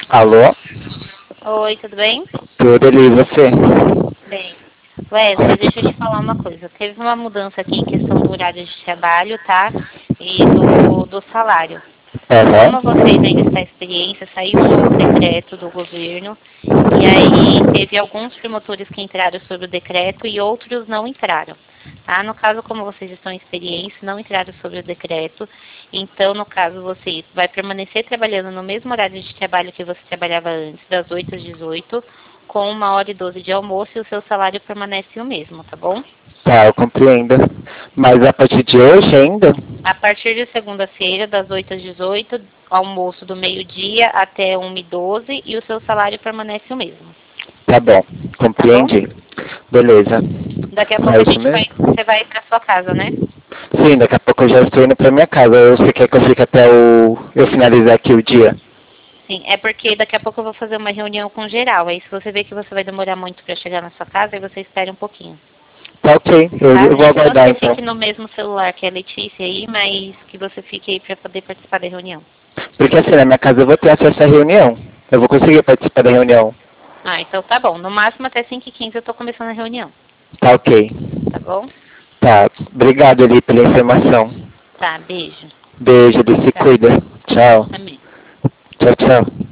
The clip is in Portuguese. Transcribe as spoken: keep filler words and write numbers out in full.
Alô? Oi, tudo bem? Tudo ali, e você? Bem. Wesley, deixa eu te falar uma coisa. Teve uma mudança aqui em questão do horário de trabalho, tá? E do, do salário. Aham. Como vocês ainda estão em experiência, saiu um novo decreto do governo e aí teve alguns promotores que entraram sobre o decreto e outros não entraram. Tá? No caso, como vocês estão em experiência, não entraram sobre o decreto, então, no caso, você vai permanecer trabalhando no mesmo horário de trabalho que você trabalhava antes, das oito às dezoito, com uma hora e doze de almoço e o seu salário permanece o mesmo, tá bom? Tá, eu compreendo. Mas a partir de hoje ainda? A partir de segunda-feira, das oito às dezoito, almoço do meio-dia até uma e doze e o seu salário permanece o mesmo, Tá bom, tá bom? compreendi. Beleza. Daqui a É pouco a isso gente vai, mesmo? você vai para sua casa, né? Sim, daqui a pouco eu já estou indo pra minha casa. Você quer que eu fique até o... eu finalizar aqui o dia? Sim, é porque daqui a pouco eu vou fazer uma reunião com geral. Aí se você vê que você vai demorar muito para chegar na sua casa, aí você espere um pouquinho, Tá ok, eu, tá? eu vou Nem que aguardar você então. fique no mesmo celular que a Letícia aí, mas que você fique aí para poder participar da reunião. Porque assim, na minha casa eu vou ter acesso à reunião. Eu vou conseguir participar da reunião. Ah, então tá bom. No máximo até cinco e quinze eu tô começando a reunião, Tá ok. tá bom? Tá, obrigado ali pela informação. Tá, beijo. Beijo, ele se Tchau. cuida. Tchau. Amém. Tchau, tchau.